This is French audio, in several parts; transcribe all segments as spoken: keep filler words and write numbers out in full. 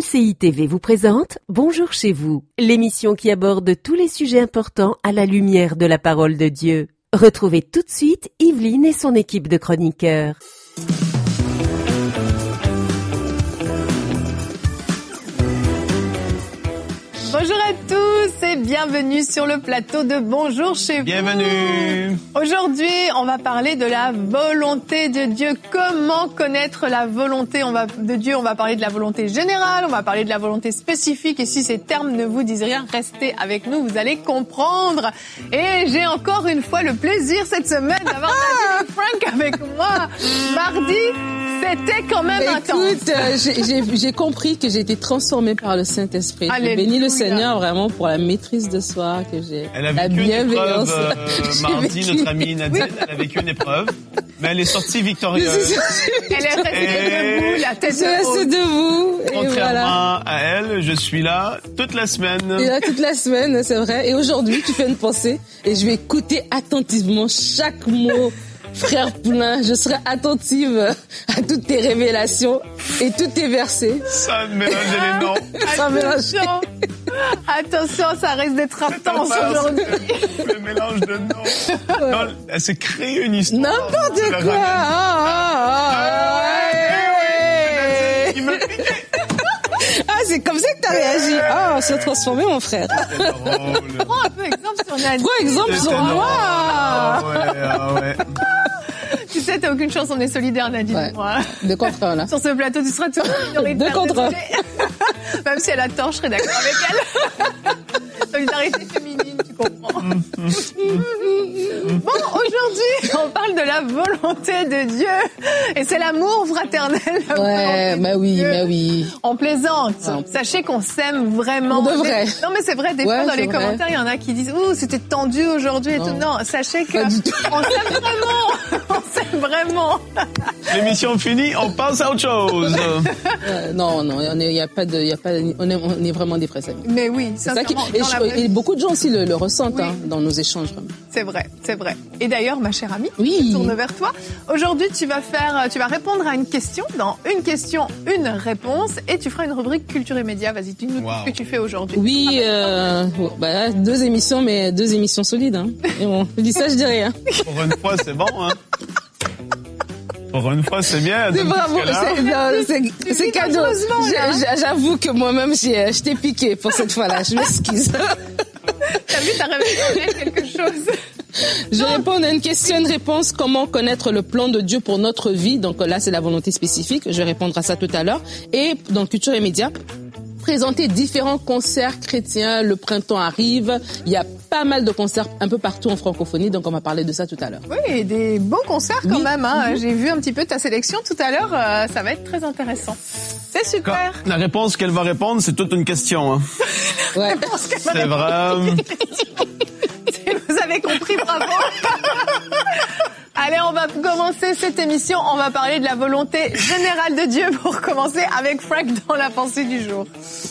C I T V vous présente Bonjour chez vous, l'émission qui aborde tous les sujets importants à la lumière de la parole de Dieu. Retrouvez tout de suite Yveline et son équipe de chroniqueurs. Bonjour à tous et bienvenue sur le plateau de Bonjour chez vous. Bienvenue. Aujourd'hui, on va parler de la volonté de Dieu. Comment connaître la volonté on va, de Dieu? On va parler de la volonté générale, on va parler de la volonté spécifique. Et si ces termes ne vous disent rien, restez avec nous, vous allez comprendre. Et j'ai encore une fois le plaisir cette semaine d'avoir ah Frank avec moi. Mardi, c'était quand même intense. Écoute, euh, j'ai, j'ai, j'ai compris que j'ai été transformée par le Saint-Esprit. Je bénis le Seigneur vraiment pour la maîtrise de soi que j'ai. Elle a la vécu une épreuve euh, mardi, vécu. notre amie Nadine, oui. Elle a vécu une épreuve, mais elle est sortie victorieuse. Elle est restée et... debout, la tête restée debout. Contrairement et voilà. à elle, je suis là toute la semaine. Et là toute la semaine, c'est vrai. Et aujourd'hui, tu fais une pensée et je vais écouter attentivement chaque mot. Frère Poulain, je serai attentive à toutes tes révélations et tous tes versets. Ça mélange les noms. Ça mélange. Attention, ça risque d'être intense aujourd'hui. Le mélange de noms. Ouais. Non, elle s'est créée une histoire. N'importe quoi. Ah, ah, ah, Il me piquait. Ah, c'est comme ça que t'as réagi. Ah, oh, se transformer, mon frère. Prends un peu exemple sur Nadine. Prends exemple sur moi. Ah ouais, ah ouais. Tu sais, t'as aucune chance, on est solidaires, Nadine. Ouais. Moi. De contre un, là. Sur ce plateau, tu seras toujours minoritaire. De contre un. Même si elle a tort, je serais d'accord avec elle. Solidarité féminine, tu comprends. Bon, aujourd'hui, on parle de la volonté de Dieu. Et c'est l'amour fraternel. La ouais, bah oui, Dieu. bah oui. On plaisante. Ah. Sachez qu'on s'aime vraiment. On devrait. Non, mais c'est vrai, des ouais, fois, dans les vrai. commentaires, il y en a qui disent « Ouh, c'était tendu aujourd'hui et tout. » Non, sachez que on s'aime vraiment. On s'aime vraiment. L'émission finie, on passe à autre chose. Euh, non, non, il y a pas de, il y a pas, on est, on est vraiment des vrais amis. Mais oui, c'est ça qui, et, je, et beaucoup de gens aussi le, le ressentent, oui. hein, dans nos échanges. Vraiment. C'est vrai, c'est vrai. Et d'ailleurs, ma chère amie, oui. je tourne vers toi. Aujourd'hui, tu vas faire, tu vas répondre à une question. Dans une question, une réponse, et tu feras une rubrique culture et médias. Vas-y, dis-nous wow. ce que tu fais aujourd'hui. Oui, euh, bah, deux émissions, mais deux émissions solides. Hein. Et bon, je dis ça, je dis rien. Pour une fois, c'est bon, hein. Pour une fois, c'est bien. C'est bravo, c'est, non, c'est, c'est cadeau. J'ai, j'avoue que moi-même, j'ai, je t'ai piqué pour cette fois-là. Je m'excuse. T'as vu, t'as révélé quelque chose. Je non. réponds à une question, une réponse. Comment connaître le plan de Dieu pour notre vie? Donc là, c'est la volonté spécifique. Je vais répondre à ça tout à l'heure. Et dans Culture et Médias, présenter différents concerts chrétiens. Le printemps arrive. Il y a pas mal de concerts un peu partout en francophonie, donc on va parler de ça tout à l'heure. Oui, des beaux concerts quand oui. même. Hein. Mm-hmm. J'ai vu un petit peu ta sélection tout à l'heure. Euh, ça va être très intéressant. C'est super. Quand la réponse qu'elle va répondre, c'est toute une question. Hein. Ouais. C'est vrai. Vous avez compris, bravo. Allez, on va commencer cette émission. On va parler de la volonté générale de Dieu pour commencer avec Frank dans la pensée du jour.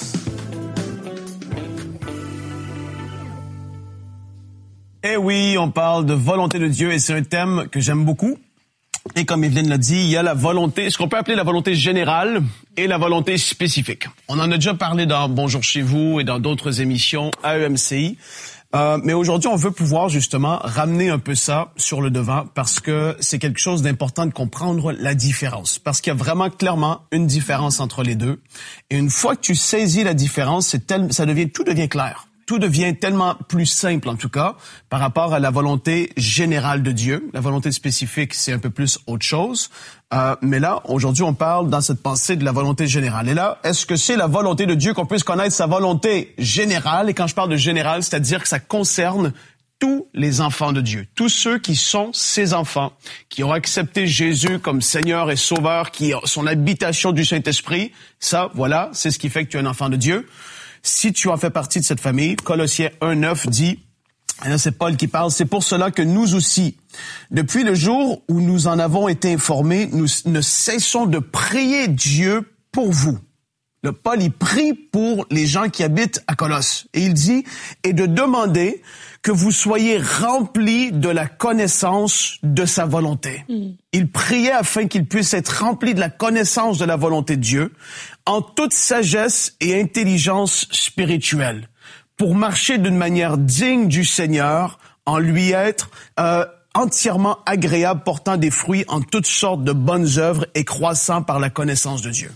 Eh oui, on parle de volonté de Dieu et c'est un thème que j'aime beaucoup. Et comme Yveline l'a dit, il y a la volonté, ce qu'on peut appeler la volonté générale et la volonté spécifique. On en a déjà parlé dans Bonjour chez vous et dans d'autres émissions à E M C I. Euh, mais aujourd'hui, on veut pouvoir justement ramener un peu ça sur le devant parce que c'est quelque chose d'important de comprendre la différence. Parce qu'il y a vraiment clairement une différence entre les deux. Et une fois que tu saisis la différence, c'est tel, ça devient, tout devient clair. Tout devient tellement plus simple, en tout cas, par rapport à la volonté générale de Dieu. La volonté spécifique, c'est un peu plus autre chose. Euh, mais là, aujourd'hui, on parle dans cette pensée de la volonté générale. Et là, est-ce que c'est la volonté de Dieu qu'on puisse connaître sa volonté générale? Et quand je parle de générale, c'est-à-dire que ça concerne tous les enfants de Dieu, tous ceux qui sont ses enfants, qui ont accepté Jésus comme Seigneur et Sauveur, qui sont l'habitation du Saint-Esprit. Ça, voilà, c'est ce qui fait que tu es un enfant de Dieu. Si tu en fais partie de cette famille, Colossiens un neuf dit, et là c'est Paul qui parle, c'est pour cela que nous aussi, depuis le jour où nous en avons été informés, nous ne cessons de prier Dieu pour vous. Le Paul, il prie pour les gens qui habitent à Colosse. Et il dit, et de demander que vous soyez remplis de la connaissance de sa volonté. Mm. Il priait afin qu'il puisse être rempli de la connaissance de la volonté de Dieu, en toute sagesse et intelligence spirituelle, pour marcher d'une manière digne du Seigneur, en lui être euh, entièrement agréable, portant des fruits en toutes sortes de bonnes œuvres et croissant par la connaissance de Dieu.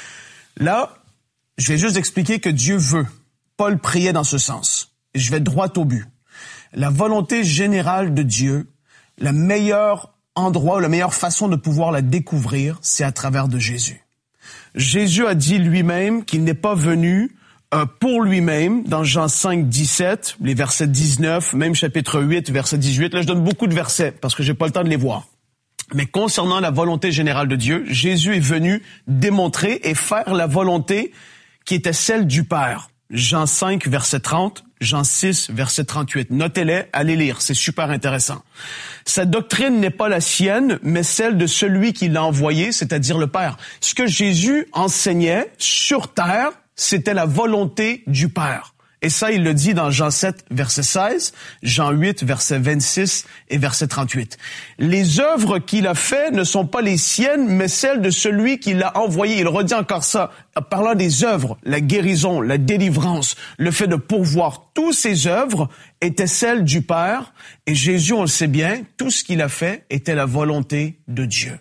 Là, je vais juste expliquer que Dieu veut. Paul priait dans ce sens. Et je vais droit au but. La volonté générale de Dieu, le meilleur endroit, la meilleure façon de pouvoir la découvrir, c'est à travers de Jésus. Jésus a dit lui-même qu'il n'est pas venu euh, pour lui-même, dans Jean cinq, dix-sept, les versets dix-neuf, même chapitre huit, verset dix-huit. Là, je donne beaucoup de versets parce que j'ai pas le temps de les voir. Mais concernant la volonté générale de Dieu, Jésus est venu démontrer et faire la volonté qui était celle du Père. Jean cinq, verset trente, Jean six, verset trente-huit. Notez-les, allez lire, c'est super intéressant. Sa doctrine n'est pas la sienne, mais celle de celui qui l'a envoyé, c'est-à-dire le Père. Ce que Jésus enseignait sur terre, c'était la volonté du Père. Et ça, il le dit dans Jean sept, verset seize, Jean huit, verset vingt-six et verset trente-huit. Les œuvres qu'il a faites ne sont pas les siennes, mais celles de celui qui l'a envoyé. Il redit encore ça, parlant des œuvres, la guérison, la délivrance, le fait de pourvoir. Toutes ces œuvres étaient celles du Père. Et Jésus, on le sait bien, tout ce qu'il a fait était la volonté de Dieu.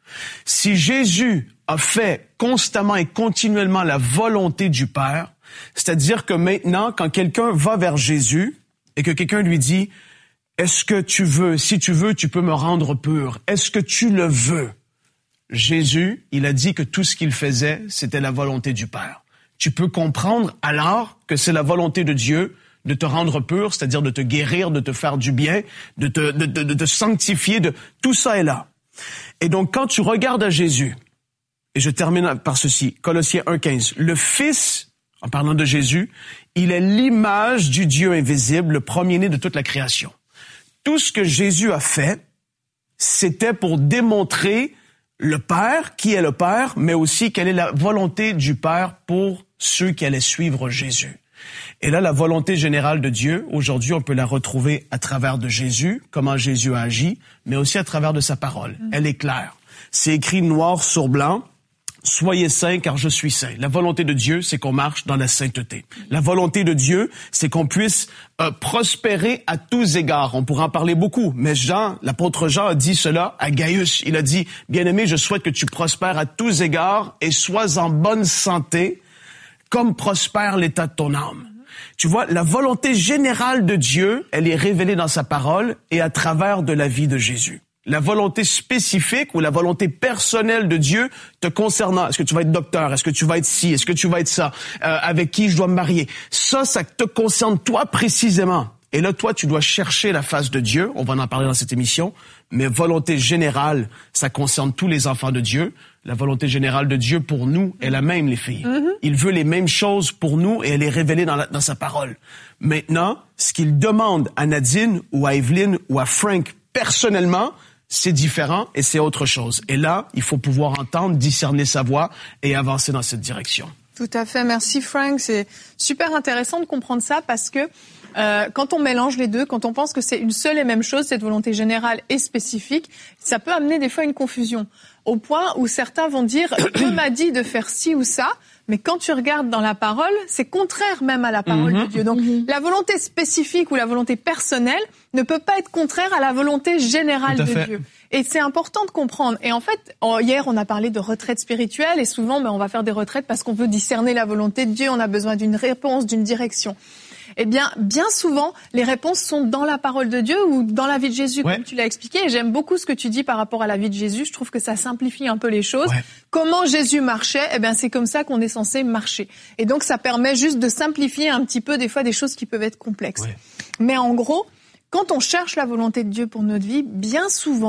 Si Jésus a fait constamment et continuellement la volonté du Père, c'est-à-dire que maintenant, quand quelqu'un va vers Jésus et que quelqu'un lui dit « Est-ce que tu veux, si tu veux, tu peux me rendre pur. Est-ce que tu le veux? » Jésus, il a dit que tout ce qu'il faisait, c'était la volonté du Père. Tu peux comprendre alors que c'est la volonté de Dieu de te rendre pur, c'est-à-dire de te guérir, de te faire du bien, de te, de, de, de te sanctifier, de tout ça est là. Et donc, quand tu regardes à Jésus, et je termine par ceci, Colossiens un, quinze, le Fils, en parlant de Jésus, il est l'image du Dieu invisible, le premier-né de toute la création. Tout ce que Jésus a fait, c'était pour démontrer le Père, qui est le Père, mais aussi quelle est la volonté du Père pour ceux qui allaient suivre Jésus. Et là, la volonté générale de Dieu, aujourd'hui, on peut la retrouver à travers de Jésus, comment Jésus a agi, mais aussi à travers de sa parole. Elle est claire. C'est écrit noir sur blanc. Soyez saints car je suis saint. La volonté de Dieu, c'est qu'on marche dans la sainteté. La volonté de Dieu, c'est qu'on puisse euh, prospérer à tous égards. On pourra en parler beaucoup, mais Jean, l'apôtre Jean a dit cela à Gaius. Il a dit, bien-aimé, je souhaite que tu prospères à tous égards et sois en bonne santé, comme prospère l'état de ton âme. Tu vois, la volonté générale de Dieu, elle est révélée dans sa parole et à travers de la vie de Jésus. La volonté spécifique ou la volonté personnelle de Dieu te concernant. Est-ce que tu vas être docteur? Est-ce que tu vas être ci? Est-ce que tu vas être ça? Euh, avec qui je dois me marier? Ça, ça te concerne toi précisément. Et là, toi, tu dois chercher la face de Dieu. On va en parler dans cette émission. Mais volonté générale, ça concerne tous les enfants de Dieu. La volonté générale de Dieu pour nous est la même, les filles. Mm-hmm. Il veut les mêmes choses pour nous et elle est révélée dans, la, dans sa parole. Maintenant, ce qu'il demande à Nadine ou à Evelyne ou à Frank personnellement, c'est différent et c'est autre chose. Et là, il faut pouvoir entendre, discerner sa voix et avancer dans cette direction. Tout à fait. Merci Frank. C'est super intéressant de comprendre ça parce que euh, quand on mélange les deux, quand on pense que c'est une seule et même chose, cette volonté générale et spécifique, ça peut amener des fois une confusion. Au point où certains vont dire « Dieu m'a dit de faire ci ou ça », mais quand tu regardes dans la parole, c'est contraire même à la parole mm-hmm. de Dieu. Donc mm-hmm. la volonté spécifique ou la volonté personnelle ne peut pas être contraire à la volonté générale de fait. Dieu. Et c'est important de comprendre. Et en fait, hier, on a parlé de retraite spirituelle et souvent, ben, on va faire des retraites parce qu'on veut discerner la volonté de Dieu, on a besoin d'une réponse, d'une direction. Eh bien, bien souvent, les réponses sont dans la parole de Dieu ou dans la vie de Jésus, ouais. comme tu l'as expliqué. Et j'aime beaucoup ce que tu dis par rapport à la vie de Jésus. Je trouve que ça simplifie un peu les choses. Ouais. Comment Jésus marchait, eh bien, c'est comme ça qu'on est censé marcher. Et donc, ça permet juste de simplifier un petit peu, des fois, des choses qui peuvent être complexes. Ouais. Mais en gros, quand on cherche la volonté de Dieu pour notre vie, bien souvent,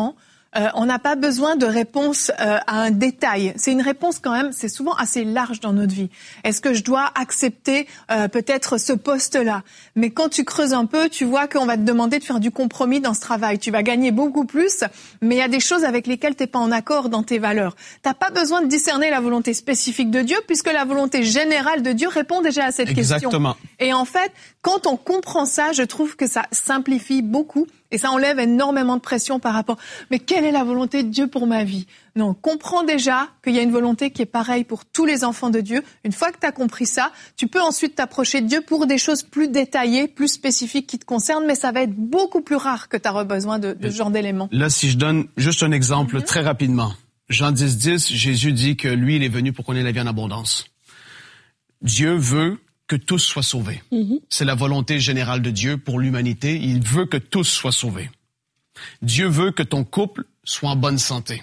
Euh, on n'a pas besoin de réponse euh, à un détail. C'est une réponse quand même, c'est souvent assez large dans notre vie. Est-ce que je dois accepter euh, peut-être ce poste-là? Mais quand tu creuses un peu, tu vois qu'on va te demander de faire du compromis dans ce travail. Tu vas gagner beaucoup plus, mais il y a des choses avec lesquelles tu n'es pas en accord dans tes valeurs. Tu n'as pas besoin de discerner la volonté spécifique de Dieu, puisque la volonté générale de Dieu répond déjà à cette Exactement. question. Et en fait, quand on comprend ça, je trouve que ça simplifie beaucoup. Et ça enlève énormément de pression par rapport « mais quelle est la volonté de Dieu pour ma vie ?» Non, comprends déjà qu'il y a une volonté qui est pareille pour tous les enfants de Dieu. Une fois que tu as compris ça, tu peux ensuite t'approcher de Dieu pour des choses plus détaillées, plus spécifiques qui te concernent, mais ça va être beaucoup plus rare que tu auras besoin de, de ce genre d'éléments. Là, si je donne juste un exemple mm-hmm. très rapidement. Jean dix, dix, Jésus dit que lui, il est venu pour qu'on ait la vie en abondance. Dieu veut que tous soient sauvés. Mm-hmm. C'est la volonté générale de Dieu pour l'humanité. Il veut que tous soient sauvés. Dieu veut que ton couple soit en bonne santé.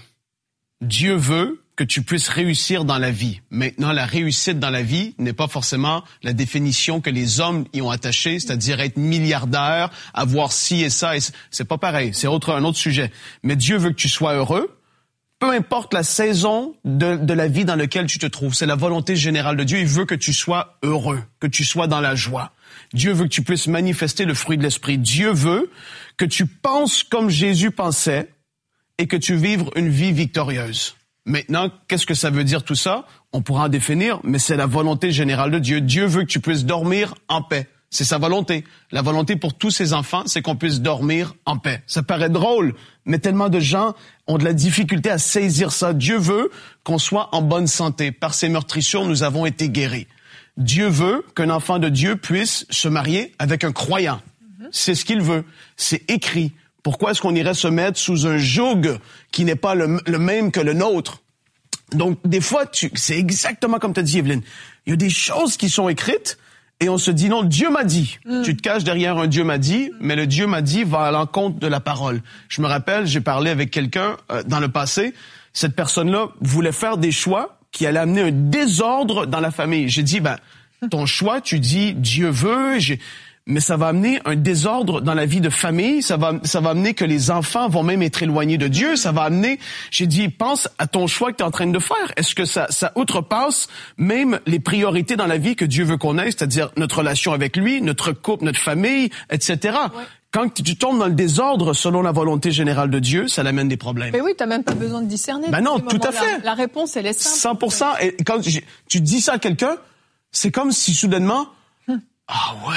Dieu veut que tu puisses réussir dans la vie. Maintenant, la réussite dans la vie n'est pas forcément la définition que les hommes y ont attachée, c'est-à-dire être milliardaire, avoir ci et ça. Et c'est pas pareil, c'est autre, un autre sujet. Mais Dieu veut que tu sois heureux. Peu importe la saison de, de la vie dans laquelle tu te trouves, c'est la volonté générale de Dieu. Il veut que tu sois heureux, que tu sois dans la joie. Dieu veut que tu puisses manifester le fruit de l'esprit. Dieu veut que tu penses comme Jésus pensait et que tu vives une vie victorieuse. Maintenant, qu'est-ce que ça veut dire tout ça? On pourra en définir, mais c'est la volonté générale de Dieu. Dieu veut que tu puisses dormir en paix. C'est sa volonté. La volonté pour tous ses enfants, c'est qu'on puisse dormir en paix. Ça paraît drôle, mais tellement de gens ont de la difficulté à saisir ça. Dieu veut qu'on soit en bonne santé. Par ses meurtrissures, nous avons été guéris. Dieu veut qu'un enfant de Dieu puisse se marier avec un croyant. Mm-hmm. C'est ce qu'il veut. C'est écrit. Pourquoi est-ce qu'on irait se mettre sous un joug qui n'est pas le, le même que le nôtre? Donc, des fois, tu, c'est exactement comme tu as dit, Evelyne. Il y a des choses qui sont écrites et on se dit, non, Dieu m'a dit. Mm. Tu te caches derrière un Dieu m'a dit, mais le Dieu m'a dit va à l'encontre de la parole. Je me rappelle, j'ai parlé avec quelqu'un euh, dans le passé. Cette personne-là voulait faire des choix qui allaient amener un désordre dans la famille. J'ai dit, ben, ton choix, tu dis, Dieu veut, j'ai... mais ça va amener un désordre dans la vie de famille, ça va ça va amener que les enfants vont même être éloignés de Dieu, ça va amener, j'ai dit, pense à ton choix que tu es en train de faire. Est-ce que ça ça outrepasse même les priorités dans la vie que Dieu veut qu'on ait, c'est-à-dire notre relation avec lui, notre couple, notre famille, et cetera. Ouais. Quand tu tombes dans le désordre selon la volonté générale de Dieu, ça amène des problèmes. Mais oui, t'as même pas besoin de discerner. Ben non, tout à fait. La, la réponse, elle est simple. cent pour cent. Et quand tu dis ça à quelqu'un, c'est comme si soudainement, hum. ah ouais,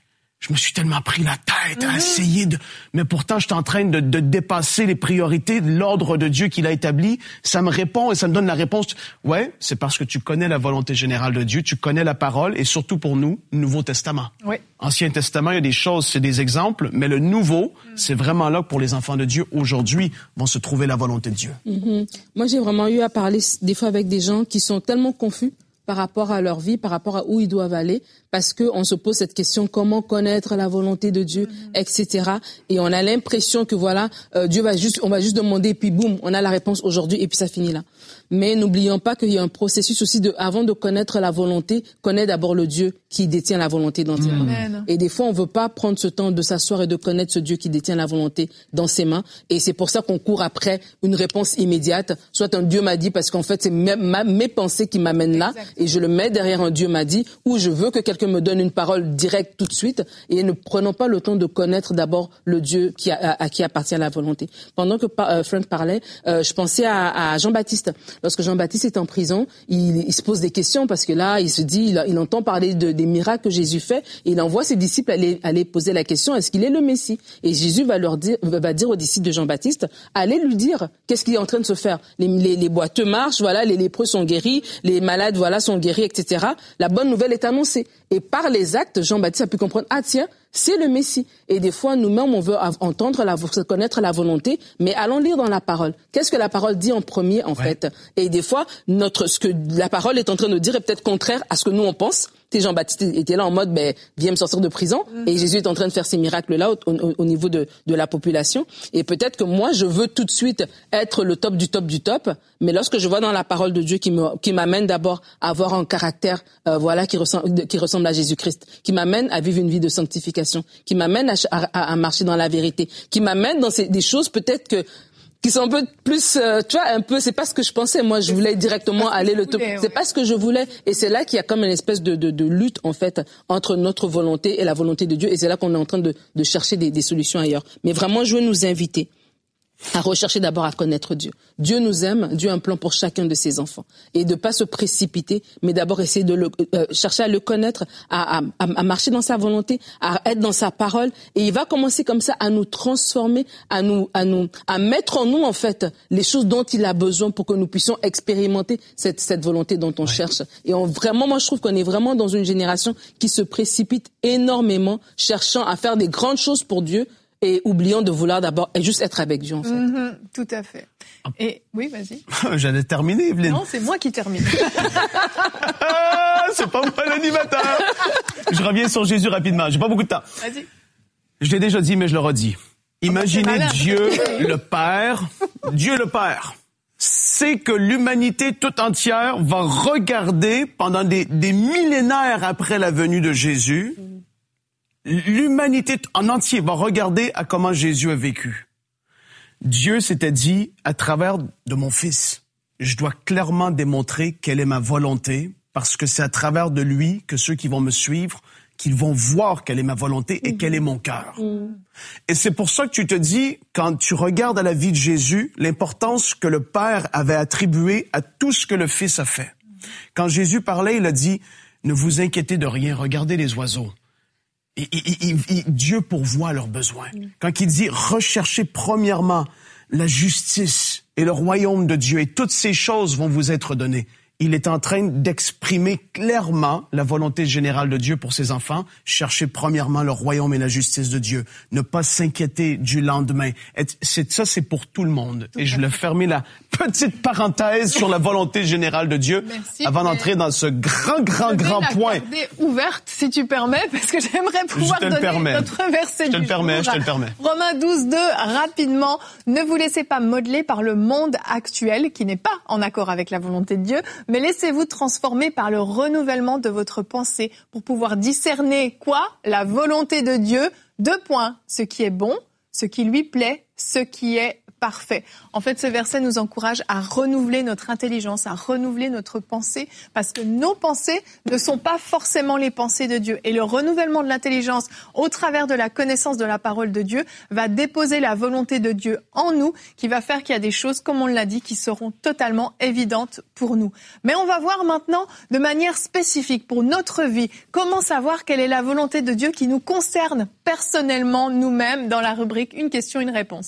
je me suis tellement pris la tête à mm-hmm. essayer de... Mais pourtant, je suis en train de, de dépasser les priorités de l'ordre de Dieu qu'il a établi. Ça me répond et ça me donne la réponse. Ouais, c'est parce que tu connais la volonté générale de Dieu, tu connais la parole et surtout pour nous, Nouveau Testament. Oui. Ancien Testament, il y a des choses, c'est des exemples, mais le Nouveau, mm. c'est vraiment là que pour les enfants de Dieu, aujourd'hui, vont se trouver la volonté de Dieu. Mm-hmm. Moi, j'ai vraiment eu à parler des fois avec des gens qui sont tellement confus par rapport à leur vie, par rapport à où ils doivent aller, parce que on se pose cette question, comment connaître la volonté de Dieu, mm-hmm. et cetera. Et on a l'impression que voilà, euh, Dieu va juste, on va juste demander, et puis boum, on a la réponse aujourd'hui, et puis ça finit là. Mais n'oublions pas qu'il y a un processus aussi de, avant de connaître la volonté, connaît d'abord le Dieu qui détient la volonté dans ses mm-hmm. mains. Et des fois, on veut pas prendre ce temps de s'asseoir et de connaître ce Dieu qui détient la volonté dans ses mains. Et c'est pour ça qu'on court après une réponse immédiate. Soit un Dieu m'a dit, parce qu'en fait, c'est mes, ma, mes pensées qui m'amènent là. Exactement. Et je le mets derrière un Dieu m'a dit, ou je veux que quelqu'un me donne une parole directe tout de suite, et ne prenons pas le temps de connaître d'abord le Dieu qui a, à, à qui appartient la volonté. Pendant que euh, Frank parlait, euh, je pensais à, à Jean-Baptiste. Lorsque Jean-Baptiste est en prison, il, il se pose des questions parce que là, il se dit, il, il entend parler de, des miracles que Jésus fait, et il envoie ses disciples aller, aller poser la question, est-ce qu'il est le Messie? Et Jésus va leur dire, va dire aux disciples de Jean-Baptiste, allez lui dire, qu'est-ce qu'il est en train de se faire? Les, les, les boiteux marchent, voilà, les lépreux sont guéris, les malades, voilà, sont guéris, et cetera. La bonne nouvelle est annoncée. Et par les actes, Jean-Baptiste a pu comprendre, ah tiens, c'est le Messie. Et des fois, nous-mêmes, on veut entendre, la, connaître la volonté, mais allons lire dans la parole. Qu'est-ce que la parole dit en premier, en ouais. fait? Et des fois, notre, ce que la parole est en train de dire est peut-être contraire à ce que nous, on pense. Tu sais, Jean-Baptiste était là en mode, ben, viens me sortir de prison. Mm-hmm. Et Jésus est en train de faire ces miracles-là au, au, au niveau de, de la population. Et peut-être que moi, je veux tout de suite être le top du top du top. Mais lorsque je vois dans la parole de Dieu qui me, qui m'amène d'abord à avoir un caractère, euh, voilà, qui ressemble, qui ressemble à Jésus-Christ, qui m'amène à vivre une vie de sanctification, qui m'amène à, à, à marcher dans la vérité, qui m'amène dans ces, des choses peut-être que qui sont un peu plus, euh, tu vois, un peu, c'est pas ce que je pensais. Moi, je voulais directement aller le top. C'est pas ce que je voulais. Et c'est là qu'il y a comme une espèce de, de, de lutte, en fait, entre notre volonté et la volonté de Dieu. Et c'est là qu'on est en train de, de chercher des, des solutions ailleurs. Mais vraiment, je veux nous inviter à rechercher d'abord à connaître Dieu. Dieu nous aime, Dieu a un plan pour chacun de ses enfants. Et de pas se précipiter, mais d'abord essayer de le, euh, chercher à le connaître, à, à, à marcher dans sa volonté, à être dans sa parole. Et il va commencer comme ça à nous transformer, à nous, à nous, à mettre en nous, en fait, les choses dont il a besoin pour que nous puissions expérimenter cette, cette volonté dont on ouais. cherche. Et on, vraiment, moi, je trouve qu'on est vraiment dans une génération qui se précipite énormément, cherchant à faire des grandes choses pour Dieu, et oublions de vouloir d'abord juste être avec Dieu, en fait. Mm-hmm, tout à fait. Et oui, vas-y. J'allais terminer, Evelyne. Non, c'est moi qui termine. C'est pas moi l'animateur. Je reviens sur Jésus rapidement. J'ai pas beaucoup de temps. Vas-y. Je l'ai déjà dit, mais je le redis. Imaginez oh, bah, Dieu le Père. Dieu le Père sait que l'humanité toute entière va regarder pendant des, des millénaires après la venue de Jésus. Mm. L'humanité en entier va regarder à comment Jésus a vécu. Dieu s'était dit, à travers de mon Fils, je dois clairement démontrer quelle est ma volonté, parce que c'est à travers de lui que ceux qui vont me suivre, qu'ils vont voir quelle est ma volonté et mmh. quel est mon cœur. Mmh. Et c'est pour ça que tu te dis, quand tu regardes à la vie de Jésus, l'importance que le Père avait attribuée à tout ce que le Fils a fait. Quand Jésus parlait, il a dit, ne vous inquiétez de rien, regardez les oiseaux. Et, et, et, et Dieu pourvoit leurs besoins. Quand il dit recherchez premièrement la justice et le royaume de Dieu et toutes ces choses vont vous être données. Il est en train d'exprimer clairement la volonté générale de Dieu pour ses enfants. Chercher premièrement le royaume et la justice de Dieu. Ne pas s'inquiéter du lendemain. C'est, ça, c'est pour tout le monde. Tout et je vais fermer la petite parenthèse sur la volonté générale de Dieu. Merci, avant d'entrer dans ce grand, grand, grand point. Je vais la garder ouverte, si tu permets, parce que j'aimerais pouvoir donner permets. notre verset je te du le permets, jour. Je te le permets. Romains douze, deux, rapidement. Ne vous laissez pas modeler par le monde actuel, qui n'est pas en accord avec la volonté de Dieu, mais laissez-vous transformer par le renouvellement de votre pensée pour pouvoir discerner quoi ? La volonté de Dieu. Deux points. Ce qui est bon, ce qui lui plaît, ce qui est parfait. En fait, ce verset nous encourage à renouveler notre intelligence, à renouveler notre pensée, parce que nos pensées ne sont pas forcément les pensées de Dieu. Et le renouvellement de l'intelligence, au travers de la connaissance de la parole de Dieu, va déposer la volonté de Dieu en nous, qui va faire qu'il y a des choses, comme on l'a dit, qui seront totalement évidentes pour nous. Mais on va voir maintenant, de manière spécifique pour notre vie, comment savoir quelle est la volonté de Dieu qui nous concerne personnellement, nous-mêmes, dans la rubrique « Une question, une réponse ».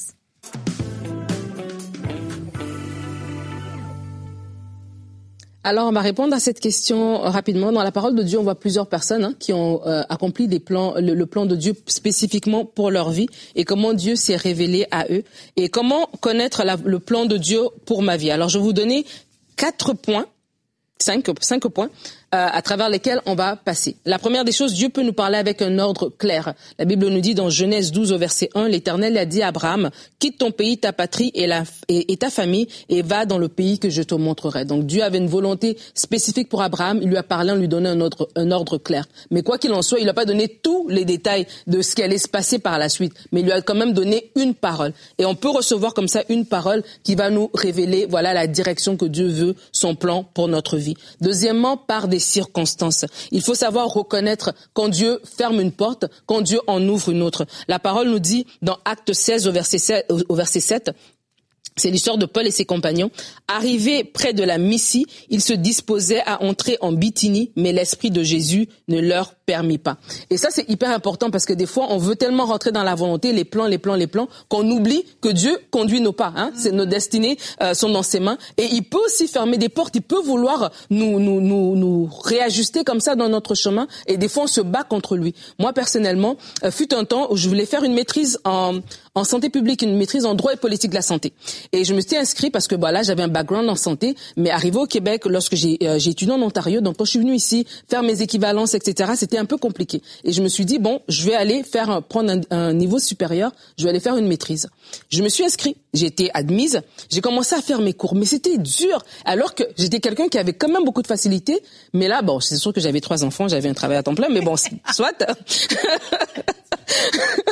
Alors, on va répondre à cette question rapidement. Dans la parole de Dieu, on voit plusieurs personnes hein, qui ont euh, accompli des plans, le, le plan de Dieu spécifiquement pour leur vie et comment Dieu s'est révélé à eux et comment connaître la, le plan de Dieu pour ma vie. Alors, je vais vous donner quatre points, cinq, cinq points. Euh, à travers lesquels on va passer. La première des choses, Dieu peut nous parler avec un ordre clair. La Bible nous dit dans Genèse douze au verset un, l'Éternel a dit à Abraham, quitte ton pays, ta patrie et, la, et, et ta famille et va dans le pays que je te montrerai. Donc Dieu avait une volonté spécifique pour Abraham, il lui a parlé en lui donnant un ordre, un ordre clair. Mais quoi qu'il en soit, il n'a pas donné tous les détails de ce qui allait se passer par la suite, mais il lui a quand même donné une parole. Et on peut recevoir comme ça une parole qui va nous révéler, voilà, la direction que Dieu veut, son plan pour notre vie. Deuxièmement, par des circonstances. Il faut savoir reconnaître quand Dieu ferme une porte, quand Dieu en ouvre une autre. La parole nous dit dans Acte seize au verset sept, au verset sept, c'est l'histoire de Paul et ses compagnons. Arrivés près de la Mysie, ils se disposaient à entrer en Bithynie, mais l'Esprit de Jésus ne leur permit pas. Et ça, c'est hyper important parce que des fois, on veut tellement rentrer dans la volonté, les plans, les plans, les plans, qu'on oublie que Dieu conduit nos pas. Hein. C'est nos destinées euh, sont dans ses mains. Et il peut aussi fermer des portes. Il peut vouloir nous, nous, nous, nous réajuster comme ça dans notre chemin. Et des fois, on se bat contre lui. Moi, personnellement, euh, fut un temps où je voulais faire une maîtrise en, en santé publique, une maîtrise en droit et politique de la santé. Et je me suis inscrite parce que bah, là, j'avais un background en santé. Mais arrivé au Québec, lorsque j'ai, euh, j'ai étudié en Ontario, donc quand je suis venue ici faire mes équivalences, et cetera, c'était un peu compliqué. Et je me suis dit, bon, je vais aller faire un, prendre un, un niveau supérieur, je vais aller faire une maîtrise. Je me suis inscrite, j'ai été admise, j'ai commencé à faire mes cours, mais c'était dur, alors que j'étais quelqu'un qui avait quand même beaucoup de facilité. Mais là, bon, c'est sûr que j'avais trois enfants, j'avais un travail à temps plein, mais bon, soit...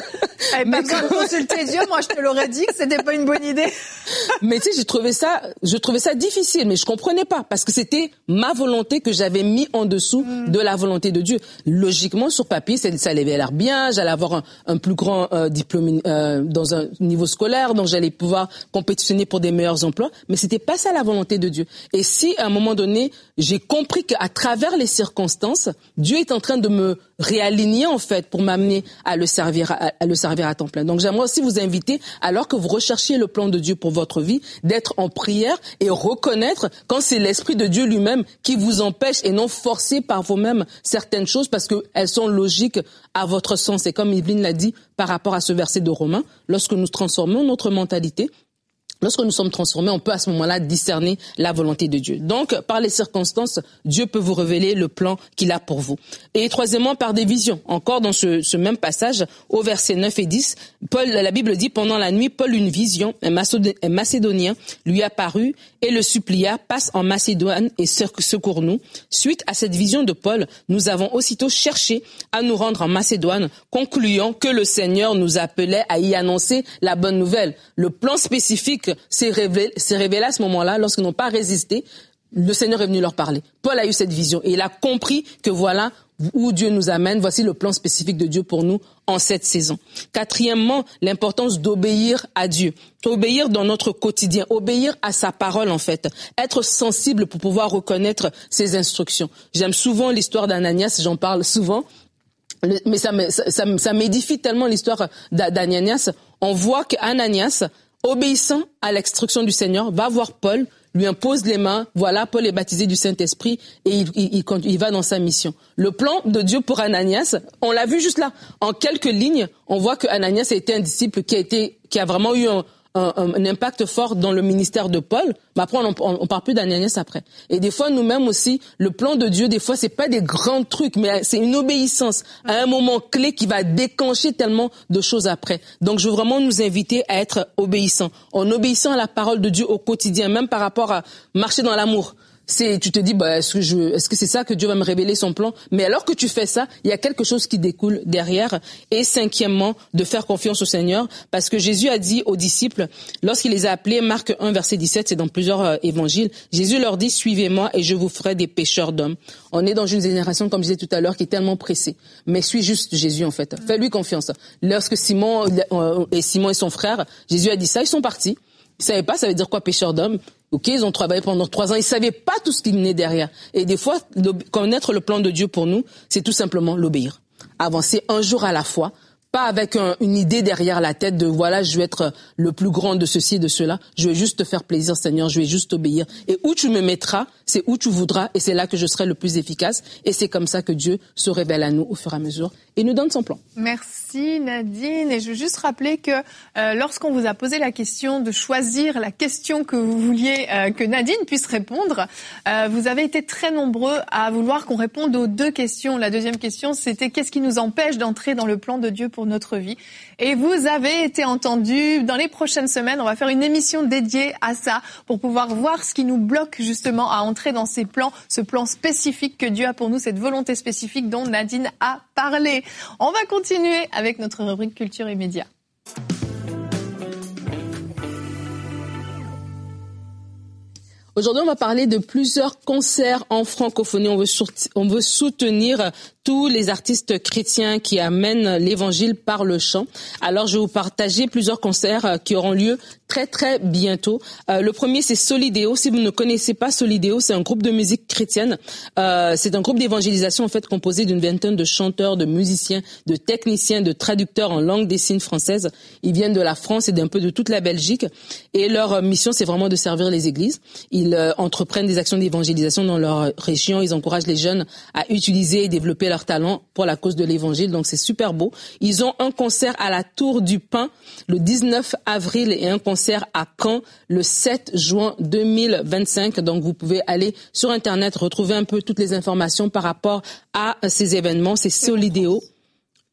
Eh, pas besoin de consulter Dieu, moi je te l'aurais dit que c'était pas une bonne idée. Mais tu sais, j'ai trouvé ça, je trouvais ça difficile, mais je comprenais pas parce que c'était ma volonté que j'avais mis en dessous mm. de la volonté de Dieu. Logiquement, sur papier, ça, ça avait l'air bien, j'allais avoir un, un plus grand euh, diplôme euh, dans un niveau scolaire, donc j'allais pouvoir compétitionner pour des meilleurs emplois, mais c'était pas ça la volonté de Dieu. Et si à un moment donné, j'ai compris qu'à travers les circonstances, Dieu est en train de me réaligner en fait pour m'amener à le servir à, à le servir à temps plein. Donc j'aimerais aussi vous inviter, alors que vous recherchiez le plan de Dieu pour votre vie, d'être en prière et reconnaître quand c'est l'Esprit de Dieu lui-même qui vous empêche et non forcé par vous-même certaines choses parce qu'elles sont logiques à votre sens. Et comme Yveline l'a dit par rapport à ce verset de Romains, lorsque nous transformons notre mentalité, lorsque nous sommes transformés, on peut à ce moment-là discerner la volonté de Dieu. Donc, par les circonstances, Dieu peut vous révéler le plan qu'il a pour vous. Et troisièmement, par des visions. Encore dans ce, ce même passage, au verset neuf et dix, Paul, la Bible dit, pendant la nuit, Paul, une vision, un Macédonien lui apparut et le supplia, passe en Macédoine et secours-nous. Suite à cette vision de Paul, nous avons aussitôt cherché à nous rendre en Macédoine, concluant que le Seigneur nous appelait à y annoncer la bonne nouvelle. Le plan spécifique s'est révélé, s'est révélé à ce moment-là, lorsqu'ils n'ont pas résisté, le Seigneur est venu leur parler. Paul a eu cette vision et il a compris que voilà où Dieu nous amène, voici le plan spécifique de Dieu pour nous en cette saison. Quatrièmement, l'importance d'obéir à Dieu. Obéir dans notre quotidien, obéir à sa parole en fait, être sensible pour pouvoir reconnaître ses instructions. J'aime souvent l'histoire d'Ananias, j'en parle souvent. Mais ça, ça, ça, ça m'édifie tellement l'histoire d'Ananias. On voit qu'Ananias, obéissant à l'instruction du Seigneur, va voir Paul, lui impose les mains, voilà, Paul est baptisé du Saint-Esprit et il, il, il, il va dans sa mission. Le plan de Dieu pour Ananias, on l'a vu juste là. En quelques lignes, on voit que Ananias a été un disciple qui a été, qui a vraiment eu un, un, un impact fort dans le ministère de Paul. Mais après, on, on, on parle plus d'Ananias après. Et des fois, nous-mêmes aussi, le plan de Dieu, des fois, c'est pas des grands trucs, mais c'est une obéissance à un moment clé qui va déclencher tellement de choses après. Donc, je veux vraiment nous inviter à être obéissants. En obéissant à la parole de Dieu au quotidien, même par rapport à marcher dans l'amour. C'est, tu te dis, bah, est-ce que je, est-ce que c'est ça que Dieu va me révéler son plan? Mais alors que tu fais ça, il y a quelque chose qui découle derrière. Et cinquièmement, de faire confiance au Seigneur, parce que Jésus a dit aux disciples, lorsqu'il les a appelés, Marc un, verset dix-sept, c'est dans plusieurs euh, évangiles, Jésus leur dit, suivez-moi et je vous ferai des pêcheurs d'hommes. On est dans une génération, comme je disais tout à l'heure, qui est tellement pressée. Mais suis juste Jésus, en fait. Fais-lui confiance. Lorsque Simon euh, et Simon et son frère, Jésus a dit ça, ils sont partis. Ils savaient pas, ça veut dire quoi, pêcheurs d'hommes? Ok, ils ont travaillé pendant trois ans, ils savaient pas tout ce qui venait derrière. Et des fois, connaître le plan de Dieu pour nous, c'est tout simplement l'obéir. Avancer un jour à la fois, pas avec un, une idée derrière la tête de voilà, je vais être le plus grand de ceci et de cela. Je vais juste te faire plaisir, Seigneur, je vais juste obéir. Et où tu me mettras, c'est où tu voudras, et c'est là que je serai le plus efficace. Et c'est comme ça que Dieu se révèle à nous au fur et à mesure et nous donne son plan. Merci Nadine. Et je veux juste rappeler que euh, lorsqu'on vous a posé la question de choisir la question que vous vouliez euh, que Nadine puisse répondre, euh, vous avez été très nombreux à vouloir qu'on réponde aux deux questions. La deuxième question, c'était qu'est-ce qui nous empêche d'entrer dans le plan de Dieu pour notre vie? Et vous avez été entendus. Dans les prochaines semaines, on va faire une émission dédiée à ça pour pouvoir voir ce qui nous bloque justement à entrer dans ces plans, ce plan spécifique que Dieu a pour nous, cette volonté spécifique dont Nadine a parlé. On va continuer avec notre rubrique Culture et Médias. Aujourd'hui, on va parler de plusieurs concerts en francophonie. On veut, on veut soutenir tous les artistes chrétiens qui amènent l'évangile par le chant. Alors, je vais vous partager plusieurs concerts qui auront lieu très, très bientôt. Euh, le premier, c'est Solidéo. Si vous ne connaissez pas Solidéo, c'est un groupe de musique chrétienne. Euh, c'est un groupe d'évangélisation, en fait, composé d'une vingtaine de chanteurs, de musiciens, de techniciens, de traducteurs en langue des signes française. Ils viennent de la France et d'un peu de toute la Belgique. Et leur mission, c'est vraiment de servir les églises. Ils euh, entreprennent des actions d'évangélisation dans leur région. Ils encouragent les jeunes à utiliser et développer leur talent pour la cause de l'évangile. Donc, c'est super beau. Ils ont un concert à la Tour du Pin le dix-neuf avril et un concert à Caen le sept juin deux mille vingt-cinq. Donc, vous pouvez aller sur Internet, retrouver un peu toutes les informations par rapport à ces événements. C'est Solidéo.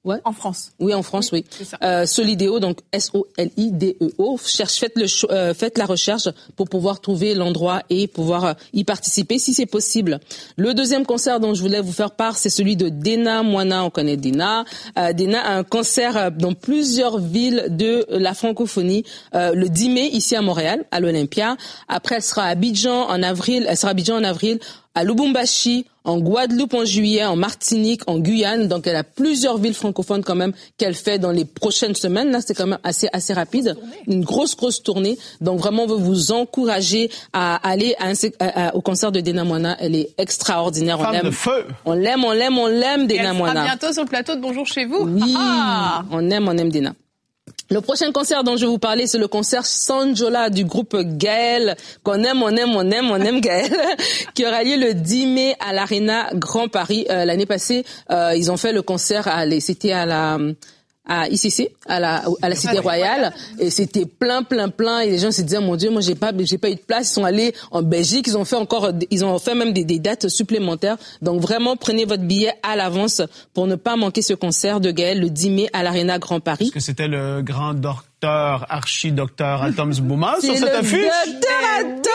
Ouais. En France. Oui, en France, oui. oui. C'est ça. Euh, Solideo, donc S O L I D E O. Cherche, faites le, euh, faites la recherche pour pouvoir trouver l'endroit et pouvoir euh, y participer si c'est possible. Le deuxième concert dont je voulais vous faire part, c'est celui de Dena Moana. On connaît Dena. Euh, Dena a un concert dans plusieurs villes de la francophonie euh, le dix mai ici à Montréal, à l'Olympia. Après, elle sera à Abidjan en avril. Elle sera à Abidjan en avril. À Lubumbashi, en Guadeloupe en juillet, en Martinique, en Guyane. Donc, elle a plusieurs villes francophones quand même qu'elle fait dans les prochaines semaines. Là, c'est quand même assez assez rapide. Une grosse, grosse tournée. Donc, vraiment, on veut vous encourager à aller à un, à, à, au concert de Dena Moana. Elle est extraordinaire. Femme on l'aime. de feu. On l'aime, on l'aime, on l'aime, Dena Moana. Elle sera bientôt sur le plateau de Bonjour chez vous. Oui, ah on aime, on aime Dena. Le prochain concert dont je vais vous parler, c'est le concert Sanjola du groupe Gaël, qu'on aime, on aime, on aime, on aime Gaël, qui aura lieu le dix mai à l'Arena Grand Paris. Euh, l'année passée, euh, ils ont fait le concert, à, c'était à la... à I C C, à la à la Cité Royale, et c'était plein plein plein, et les gens se disaient mon Dieu, moi j'ai pas j'ai pas eu de place. Ils sont allés en Belgique, ils ont fait encore ils ont fait même des, des dates supplémentaires. Donc vraiment, prenez votre billet à l'avance pour ne pas manquer ce concert de Gaël le dix mai à l'Arena Grand Paris. Est-ce que c'était le grand docteur archi-docteur Atoms Bouma sur cette affiche? C'est le docteur Atoms.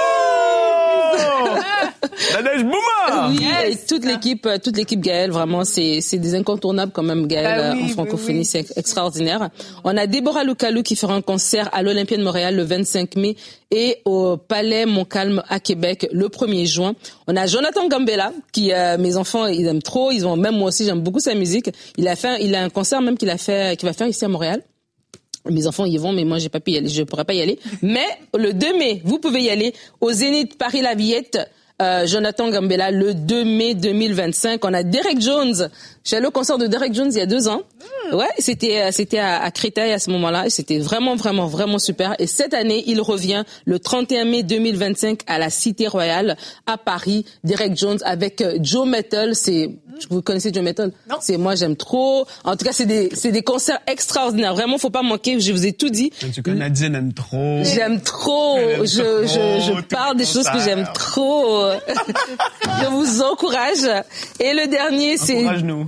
Oh la neige Bouma. Oui, yes. Et toute l'équipe, toute l'équipe Gaël, vraiment, c'est c'est des incontournables quand même, Gaël, bah oui, en francophonie, oui, oui. C'est extraordinaire. On a Déborah Lukalou qui fera un concert à l'Olympia de Montréal le vingt-cinq mai et au Palais Montcalm à Québec le premier juin. On a Jonathan Gambella qui, euh, mes enfants, ils aiment trop, ils ont même moi aussi, j'aime beaucoup sa musique. Il a fait, il a un concert même qu'il a fait, qu'il va faire ici à Montréal. Mes enfants y vont, mais moi j'ai pas pu y aller, je pourrais pas y aller. Mais le deux mai, vous pouvez y aller au Zénith Paris La Villette. Euh, Jonathan Gambella le deux mai deux mille vingt-cinq. On a Derek Jones. Je suis allée au concert de Derek Jones il y a deux ans. Mmh. Ouais, c'était c'était à, à Créteil à ce moment-là. Et c'était vraiment vraiment vraiment super. Et cette année, il revient le trente et un mai deux mille vingt-cinq à la Cité Royale à Paris. Derek Jones avec Joe Metal. C'est vous connaissez Joe Metal? Non. C'est moi j'aime trop. En tout cas, c'est des c'est des concerts extraordinaires. Vraiment, faut pas manquer. Je vous ai tout dit. En tout cas, Nadine aime trop. J'aime trop. Je, je je je parle des choses que j'aime trop. Je vous encourage. Et le dernier, c'est... Encourage-nous.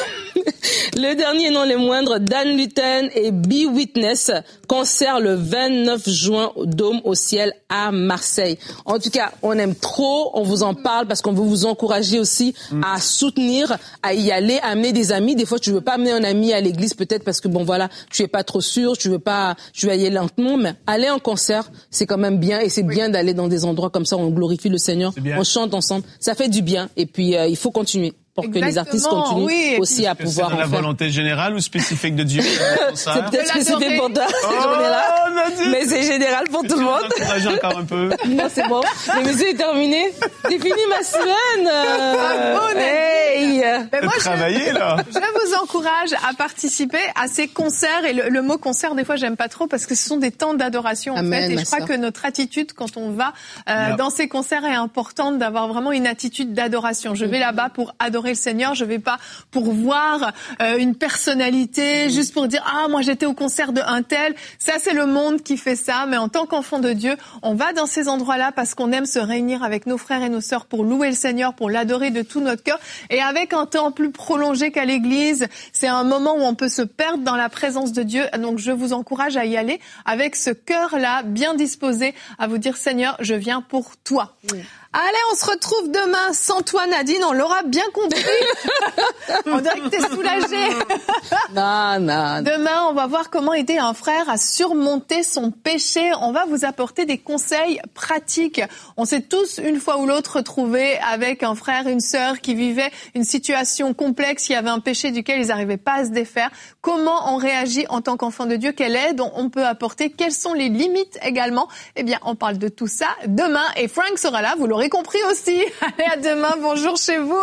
Le dernier, non les moindres, Dan Lutten et Be Witness, concert le vingt-neuf juin au Dôme au Ciel à Marseille. En tout cas, on aime trop, on vous en parle parce qu'on veut vous encourager aussi mm. à soutenir, à y aller, à amener des amis. Des fois, tu veux pas amener un ami à l'église peut-être parce que bon voilà, tu es pas trop sûr, tu veux pas, tu vas y aller lentement, mais aller en concert, c'est quand même bien et c'est oui. bien d'aller dans des endroits comme ça où on glorifie le Seigneur, on chante ensemble, ça fait du bien et puis euh, il faut continuer. Pour Exactement, que les artistes continuent oui, aussi à pouvoir en faire. C'est la volonté générale ou spécifique de Dieu? C'est peut-être spécifique pour toi, cette oh, journée-là, mais c'est général pour tout le monde. Encouragez encore un peu. Non, c'est bon. L'émission est terminée. C'est fini ma semaine. Bravo, hey. Mais moi, travailler, je, là. je vous encourage à participer à ces concerts. Et le, le mot concert, des fois, j'aime pas trop parce que ce sont des temps d'adoration, en Amen, fait. Et je crois soeur. que notre attitude, quand on va euh, yep. dans ces concerts, est importante d'avoir vraiment une attitude d'adoration. Je vais mm-hmm. là-bas pour adorer le Seigneur. Je vais pas pour voir euh, une personnalité, mmh. juste pour dire ah moi j'étais au concert de un tel. Ça c'est le monde qui fait ça. Mais en tant qu'enfant de Dieu, on va dans ces endroits-là parce qu'on aime se réunir avec nos frères et nos sœurs pour louer le Seigneur, pour l'adorer de tout notre cœur. Et avec un temps plus prolongé qu'à l'église, c'est un moment où on peut se perdre dans la présence de Dieu. Donc je vous encourage à y aller avec ce cœur-là bien disposé à vous dire Seigneur, je viens pour toi. Mmh. Allez, on se retrouve demain sans toi, Nadine, on l'aura bien compris. On dirait que t'es soulagée. Non, non. Demain, on va voir comment aider un frère à surmonter son péché. On va vous apporter des conseils pratiques. On s'est tous, une fois ou l'autre, retrouvés avec un frère, une sœur qui vivaient une situation complexe. Il y avait un péché duquel ils n'arrivaient pas à se défaire. Comment on réagit en tant qu'enfant de Dieu? Quelle aide on peut apporter? Quelles sont les limites également? Eh bien, on parle de tout ça demain. Et Frank sera là, vous l'aurez compris aussi. Allez, à demain. Bonjour chez vous.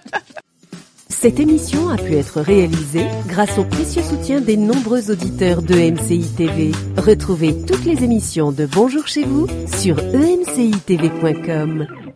Cette émission a pu être réalisée grâce au précieux soutien des nombreux auditeurs de E M C I T V. Retrouvez toutes les émissions de Bonjour chez vous sur e m c i t v point com.